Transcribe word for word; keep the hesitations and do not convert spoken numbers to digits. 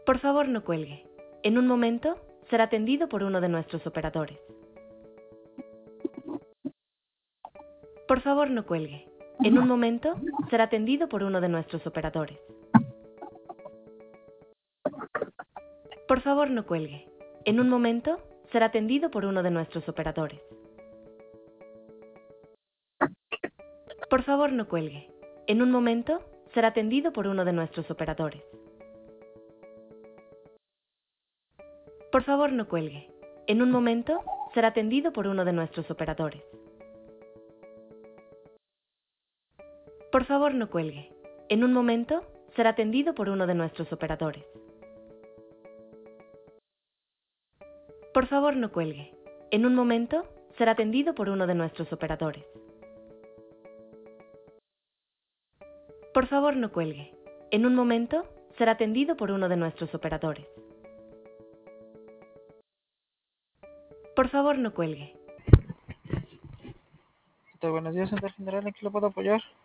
Por favor, no cuelgue. En un momento, será atendido por uno de nuestros operadores. Por favor, no cuelgue. En un momento, será atendido por uno de nuestros operadores. Por favor, no cuelgue. En un momento, será atendido por uno de nuestros operadores. Por favor, no cuelgue. En un momento, será atendido por uno de nuestros operadores. Por favor, no cuelgue. En un momento, será atendido por uno de nuestros operadores. Por favor, no cuelgue. En un momento, será atendido por uno de nuestros operadores. Por favor, no cuelgue. En un momento, será atendido por uno de nuestros operadores. Por favor, no cuelgue. En un momento, será atendido por uno de nuestros operadores. Por favor, no cuelgue. ¿Qué tal? Buenos días, Central General. ¿En qué lo puedo apoyar?